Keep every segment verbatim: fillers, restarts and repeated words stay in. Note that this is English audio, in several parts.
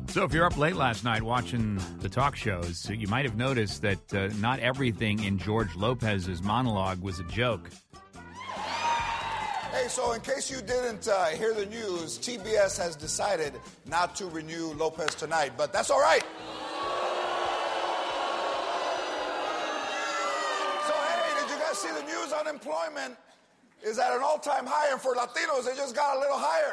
So if you're up late last night watching the talk shows, you might have noticed that uh, not everything in George Lopez's monologue was a joke. Hey, so in case you didn't uh, hear the news, T B S has decided not to renew Lopez tonight, but that's all right. So, hey, did you guys see the news? Unemployment is at an all-time high, and for Latinos, it just got a little higher.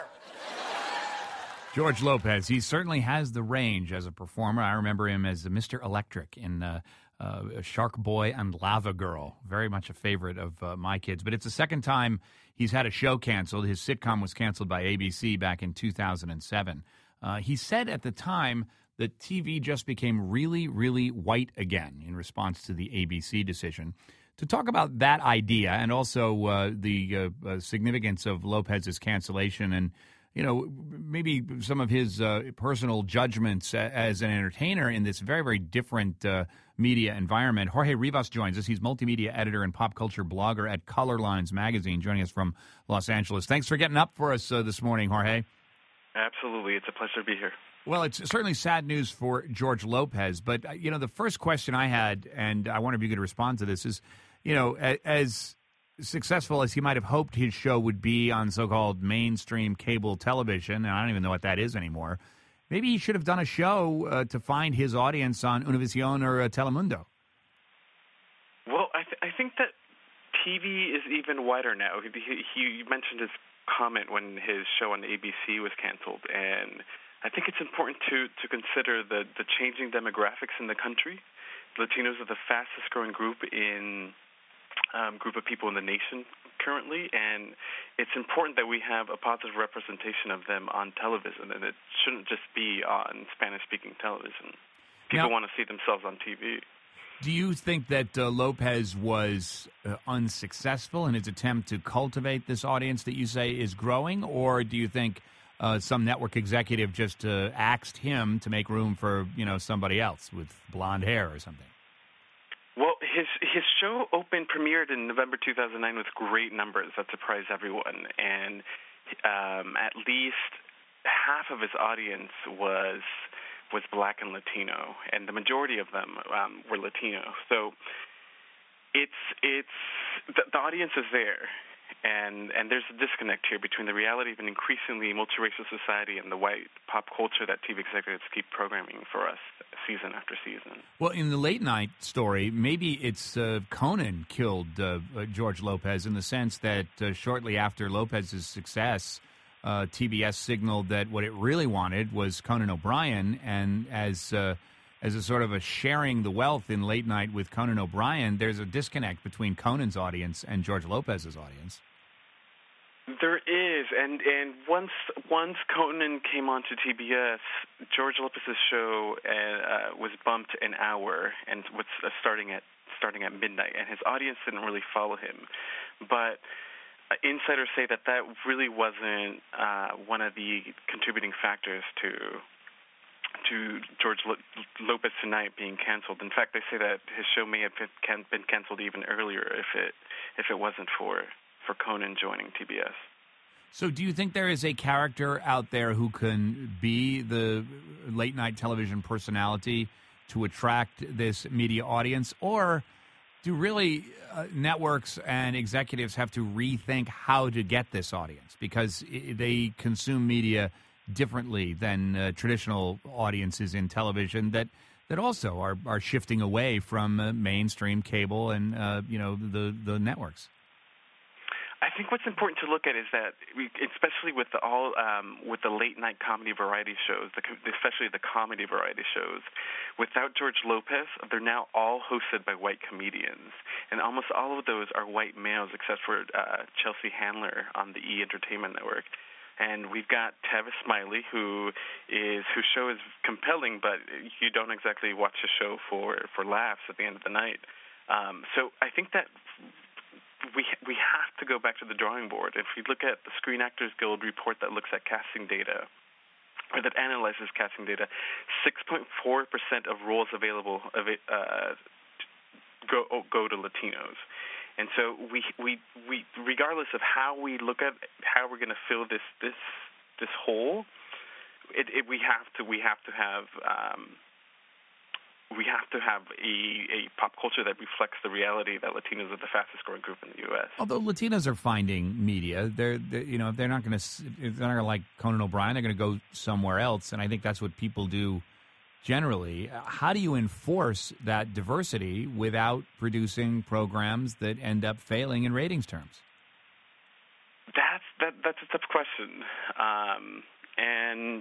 George Lopez, he certainly has the range as a performer. I remember him as Mister Electric in uh, uh, Shark Boy and Lava Girl. Very much a favorite of uh, my kids. But it's the second time he's had a show canceled. His sitcom was canceled by A B C back in two thousand seven. Uh, he said at the time that T V just became really, really white again in response to the A B C decision. To talk about that idea and also uh, the uh, uh, significance of Lopez's cancellation and you know, maybe some of his uh, personal judgments as an entertainer in this very, very different uh, media environment. Jorge Rivas joins us. He's multimedia editor and pop culture blogger at Color Lines Magazine, joining us from Los Angeles. Thanks for getting up for us uh, this morning, Jorge. Absolutely. It's a pleasure to be here. Well, it's certainly sad news for George Lopez, but, uh, you know, the first question I had, and I wonder if you could respond to this, is, you know, as successful as he might have hoped his show would be on so-called mainstream cable television, and I don't even know what that is anymore, maybe he should have done a show uh, to find his audience on Univision or uh, Telemundo. Well, I, th- I think that T V is even wider now. He, he mentioned his comment when his show on A B C was canceled, and I think it's important to, to consider the, the changing demographics in the country. Latinos are the fastest-growing group in Um, group of people in the nation currently, and it's important that we have a positive representation of them on television, and it shouldn't just be on Spanish-speaking television. People now, want to see themselves on T V. Do you think that uh, Lopez was uh, unsuccessful in his attempt to cultivate this audience that you say is growing, or do you think uh, some network executive just uh, axed him to make room for, you know, somebody else with blonde hair or something? Well, his his show opened, premiered in November two thousand nine with great numbers that surprised everyone, and um, at least half of his audience was was Black and Latino, and the majority of them um, were Latino. So it's it's the, the audience is there, and and there's a disconnect here between the reality of an increasingly multiracial society and the white pop culture that T V executives keep programming for us season after season. Well, in the late night story, maybe it's uh, Conan killed uh, uh, George Lopez in the sense that uh, shortly after Lopez's success, uh, T B S signaled that what it really wanted was Conan O'Brien, and as uh, as a sort of a sharing the wealth in late night with Conan O'Brien, there's a disconnect between Conan's audience and George Lopez's audience. There is, and, and once once Conan came onto T B S, George Lopez's show uh, was bumped an hour, and was uh, starting at starting at midnight, and his audience didn't really follow him. But uh, insiders say that that really wasn't uh, one of the contributing factors to to George Lopez Tonight being canceled. In fact, they say that his show may have been, been canceled even earlier if it if it wasn't for. for Conan joining T B S. So do you think there is a character out there who can be the late-night television personality to attract this media audience, or do really uh, networks and executives have to rethink how to get this audience because they consume media differently than uh, traditional audiences in television that that also are, are shifting away from uh, mainstream cable and uh, you know the the networks? I think what's important to look at is that, we, especially with the all um, with the late night comedy variety shows, the, especially the comedy variety shows, without George Lopez, they're now all hosted by white comedians, and almost all of those are white males, except for uh, Chelsea Handler on the E! Entertainment Network. And we've got Tavis Smiley, who is whose show is compelling, but you don't exactly watch the show for for laughs at the end of the night. Um, so I think that. We we have to go back to the drawing board. If you look at the Screen Actors Guild report that looks at casting data, or that analyzes casting data, six point four percent of roles available of it, uh, go go to Latinos. And so we we we regardless of how we look at how we're going to fill this this this hole, it, it, we have to we have to have um, we have to have a, a pop culture that reflects the reality that Latinos are the fastest growing group in the U S. Although Latinos are finding media, they're, they're you know they're not going to they're not going to like Conan O'Brien. They're going to go somewhere else, and I think that's what people do generally. How do you enforce that diversity without producing programs that end up failing in ratings terms? That's that that's a tough question, um, and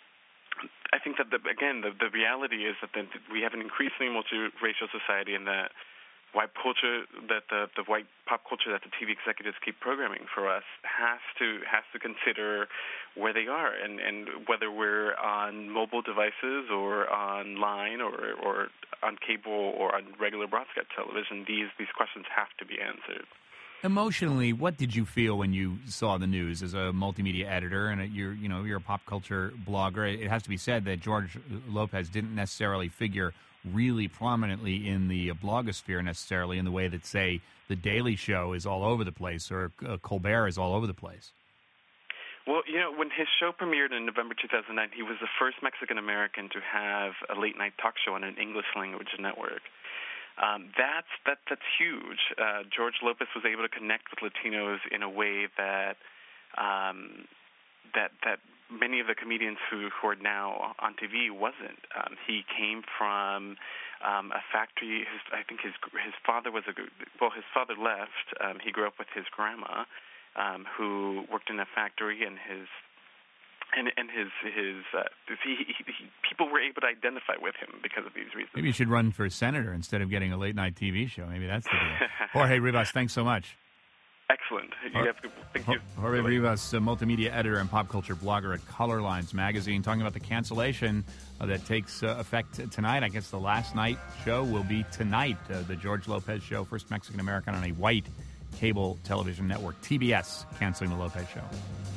I think that the, again the, the reality is that the, we have an increasingly multiracial society, and that white culture, that the, the white pop culture that the T V executives keep programming for us has to has to consider where they are, and, and whether we're on mobile devices or online or or on cable or on regular broadcast television. These these questions have to be answered. Emotionally, what did you feel when you saw the news as a multimedia editor and a, you're, you know, you're a pop culture blogger? It has to be said that George Lopez didn't necessarily figure really prominently in the blogosphere necessarily in the way that, say, The Daily Show is all over the place or uh, Colbert is all over the place. Well, you know, when his show premiered in November two thousand nine, he was the first Mexican-American to have a late-night talk show on an English-language network. Um, that's that, that's huge. Uh, George Lopez was able to connect with Latinos in a way that um, that that many of the comedians who, who are now on T V wasn't. Um, he came from um, a factory. His, I think his his father was a well. His father left. Um, he grew up with his grandma, um, who worked in a factory, and his. And and his his uh, he, he, he, people were able to identify with him because of these reasons. Maybe you should run for senator instead of getting a late night T V show. Maybe that's the deal. Jorge Rivas, thanks so much. Excellent. You have to, thank you. Jorge Rivas, a multimedia editor and pop culture blogger at Color Lines Magazine, talking about the cancellation uh, that takes uh, effect tonight. I guess the last night show will be tonight. Uh, the George Lopez show, first Mexican American on a white cable television network. T B S canceling the Lopez show.